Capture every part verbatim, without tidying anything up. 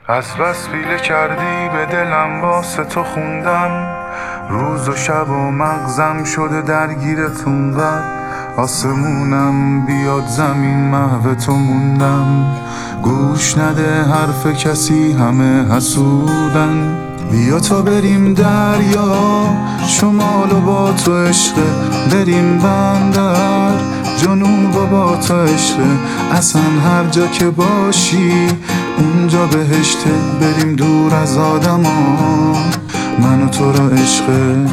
از بس پیله کردی به دلم واسه تو خوندم، روز و شب و مغزم شده درگیرتون قد آسمونم بیاد زمین محو تو موندم. گوش نده حرف کسی همه حسودن، بیا تا بریم دریا شمال و با تو عشقه، بریم بندر جنوب و با تو عشقه، اصلا هر جا که باشی اونجا بهشته، بریم دور از آدم ها من و تو رو عشقه.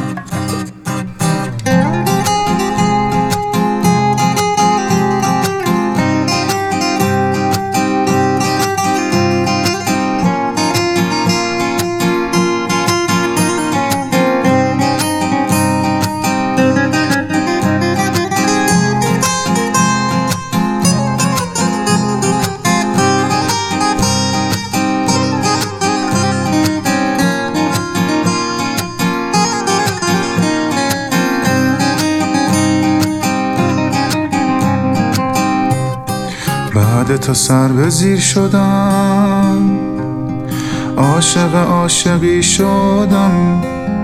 بعد تا سر به زیر شدم، عاشق عاشقی شدم،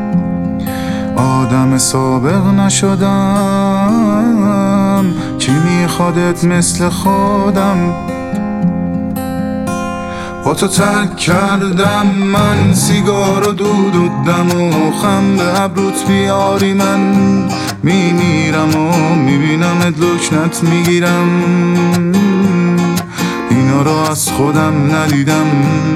آدم سابق نشدم، کی میخوادت مثل خودم. با تو ترک کردم من سیگار و دود و دم و خم به ابروت بیاری من میمیرم و میبینمت لکنت میگیرم، اینا رو از خودم ندیدم.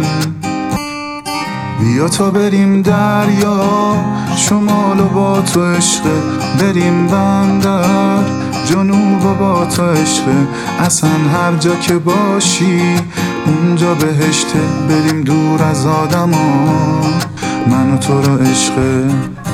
بیا تا بریم دریا شمال و با تو عشقه، بریم بندر جنوب و با تو عشقه، اصلا هر جا که باشی اونجا بهشته، بریم دور از آدم ها من و تو رو عشقه.